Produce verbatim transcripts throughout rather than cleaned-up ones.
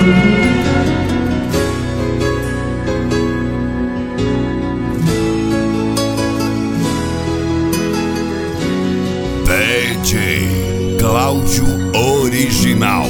D J Cláudio Original.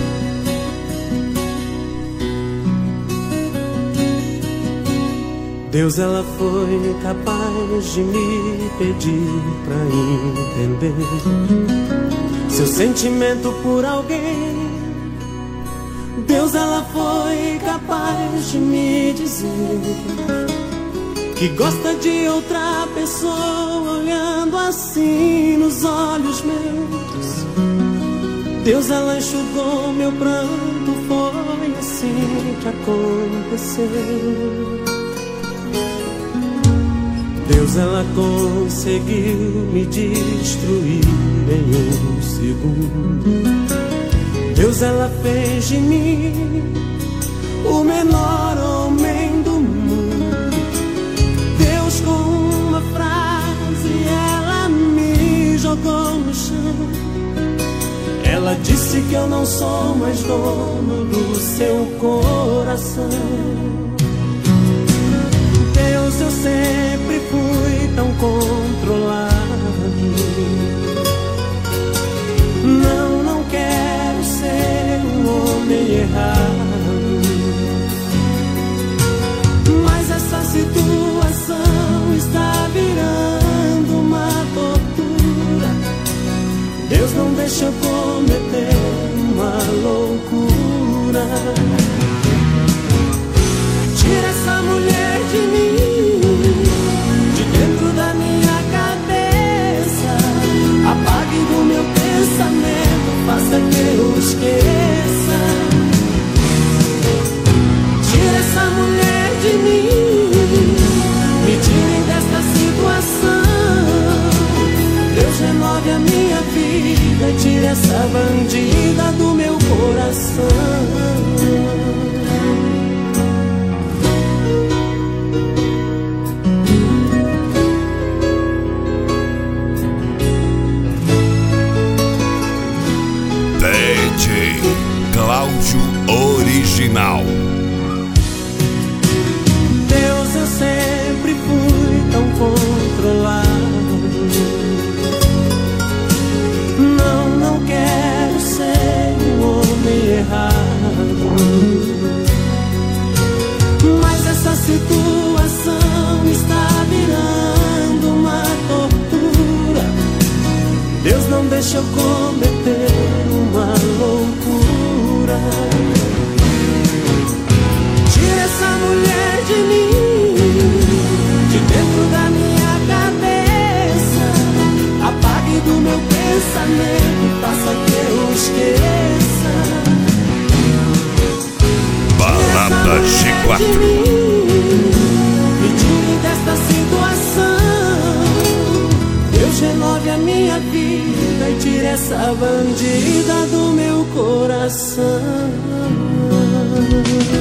Deus, ela foi capaz de me pedir pra entender seu sentimento por alguém. Deus, ela foi capaz de me dizer que gosta de outra pessoa olhando assim nos olhos meus. Deus, ela enxugou meu pranto, foi assim que aconteceu. Deus, ela conseguiu me destruir em um segundo. Deus, ela fez de mim o menor homem do mundo. Deus, com uma frase, ela me jogou no chão. Ela disse que eu não sou mais dono do seu coração. Deus, eu sempre fui tão controlado. Não, não quero ser um homem errado. Mas essa situação está virando uma tortura. Deus, não deixa eu cometer uma loucura. Tira essa mulher de mim, de dentro da minha cabeça. Apague do meu pensamento, faça que eu esqueça. Tira essa mulher de mim, me tire desta situação. Deus, renove a minha vida e tire essa bandida do meu coração. Cláudio Original. Deus, eu sempre fui tão controlado. Não, não quero ser um homem errado. Mas essa situação está virando uma tortura. Deus, não deixa eu cometer uma loucura. Tira essa mulher de mim, de dentro da minha cabeça. Apague do meu pensamento, faça que eu esqueça. Balada G quatro. Me tire desta situação. Deus, renove a minha vida e tire essa bandida do meu coração.